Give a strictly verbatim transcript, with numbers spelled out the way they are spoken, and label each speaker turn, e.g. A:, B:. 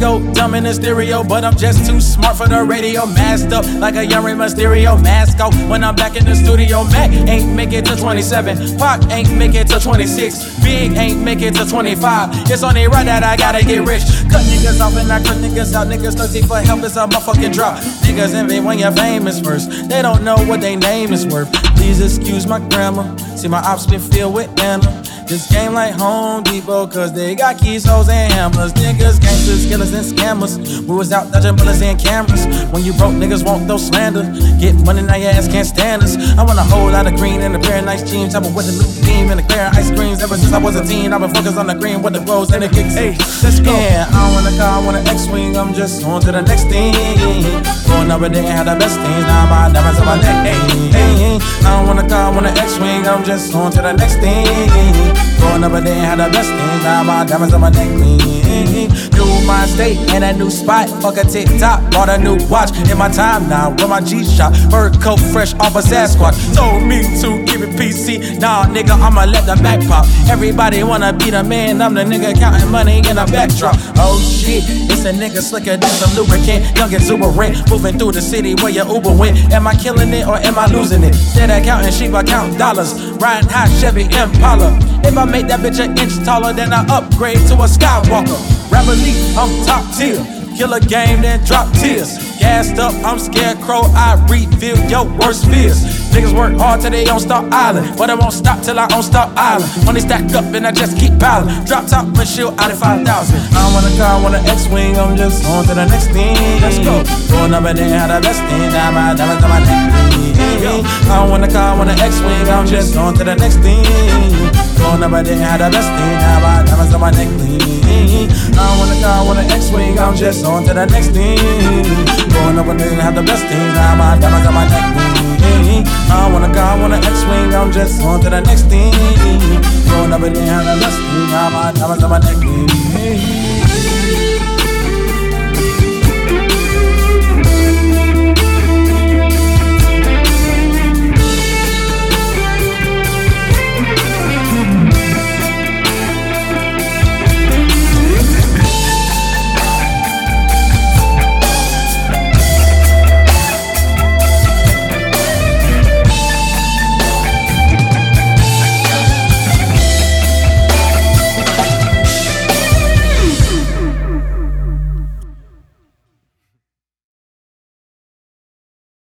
A: go dumb in the stereo, but I'm just too smart for the radio. Masked up like a young Rey Mysterio. Mask out when I'm back in the studio. Mac ain't make it to twenty-seven. Pac ain't make it to twenty-six. Big ain't make it to twenty-five. It's only right that I gotta get rich. Cut niggas off and I cut niggas out. Niggas thirsty for help, it's a motherfucking drop. Niggas envy when you're famous first. They don't know what they name is worth. Please excuse my grammar. See my ops been filled with Anna. This game like Home Depot, cause they got keys, hoes, and hammers. Niggas, gangsters, killers, and scammers. We was out dodging bullets and cameras. When you broke, niggas won't throw slander. Get money, now your ass can't stand us. I want a whole lot of green and a pair of nice jeans. Chopping with a new beam and a pair of ice creams. Ever since I was a teen, I've been focused on the green with the rose and the kicks. Hey, let's go. Yeah, I don't want a car, I want an X-Wing. I'm just on to the next thing. Going over there and have the best things. Now my diamonds on my neck. Hey, hey, I don't want a car, I want an X-Wing. I'm just on to the next thing. Going over there and had the best things. Now my diamonds on my neck clean. New mind state and a new spot. Fuck a TikTok, bought a new watch. In my time now, with my G-Shock. Fur coat fresh off a Sasquatch. Told me to keep it P C. Nah, nigga, I'ma let the Mac pop. Everybody wanna be the man. I'm the nigga counting money in a backdrop. Oh shit, it's a nigga slicker than some lubricant. Young exuberant, moving through the city where your Uber went. Am I killing it or am I losing it? Instead of counting sheep, I count dollars. Riding high Chevy Impala. If I make that bitch an inch taller, then I upgrade to a Skywalker. Rap elite, I'm top tier. Kill a game, then drop tears. Gassed up, I'm scarecrow, I reveal your worst fears. Niggas work hard till they on Star Island, but I won't stop till I own Star Island. Money stacked up and I just keep piling. Drop top and shield out of five thousand. I don't want a car, I want an X-Wing. I'm just on to the next thing. Let's go. Going up and then had the best thing. Now my diamonds on my neck. I don't want a car, I want an X-Wing. I'm just on to the next thing. Going up and then had the best thing. Now my diamonds on my neck. I don't want a car, I want an X-Wing. I'm just on to the next thing. Going up and then have the best thing. Now my diamonds on my neck. I don't want a car, I want an X-Wing. I'm just on to the next thing. Going up and then have the best thing. Now my diamonds on my neck.